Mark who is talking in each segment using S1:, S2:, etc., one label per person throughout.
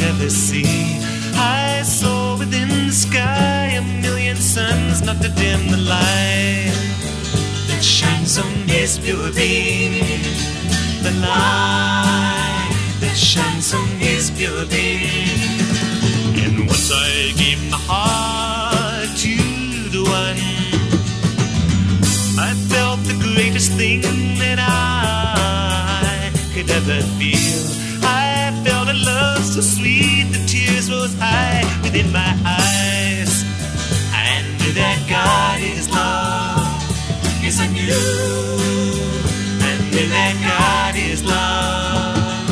S1: ever see. I saw within the sky a million suns, not to dim the light that shines on his pure beam. The light that shines on his pure beam. And once I gave my heart to the one, I felt the greatest thing that I could ever feel. I felt a love so sweet, the tears rose high within my eyes. I knew that God is love. Yes, I knew. I knew that God is love.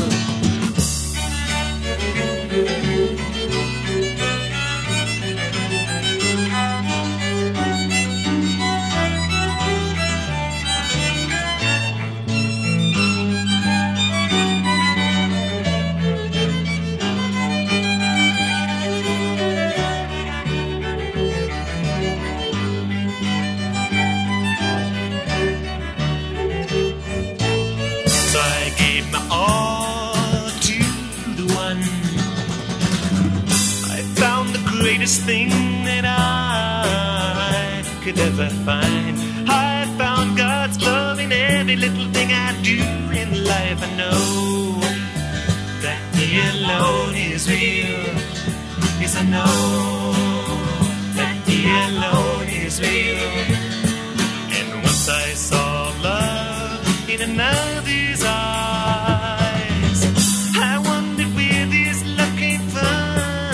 S1: Greatest thing that I could ever find. I found God's love in every little thing I do in life. I know that He alone is real. Yes, I know that He alone is real. And once I saw love in another's eyes, I wondered where this love came from.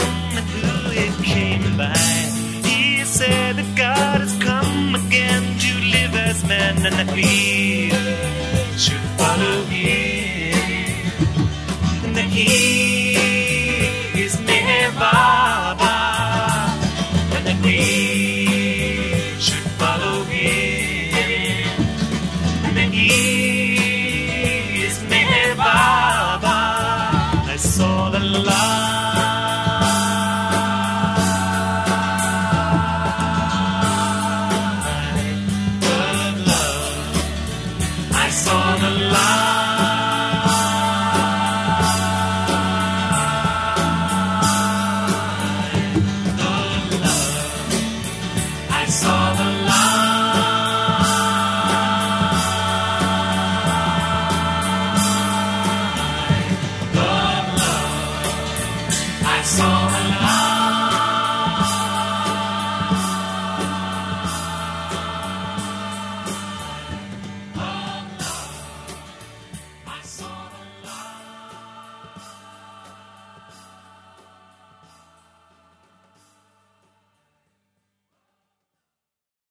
S1: He said that God has come again to live as man, and that we should follow Him, and that He is Meher Baba, and that we should follow Him, and that He is Meher Baba. I saw the light